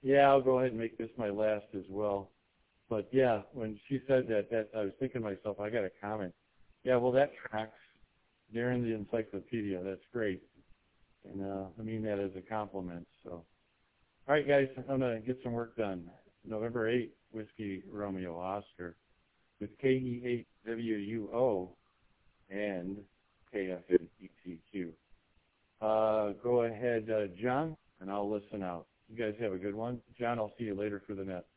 Yeah, I'll go ahead and make this my last as well. But yeah, when she said that I was thinking to myself, I got a comment. Yeah, well, that tracks. They're in the encyclopedia. That's great. And I mean that as a compliment. So, all right, guys, I'm going to get some work done. November 8th, Whiskey Romeo Oscar with KE8WUO and KFNETQ. Go ahead, John, and I'll listen out. You guys have a good one. John, I'll see you later for the net.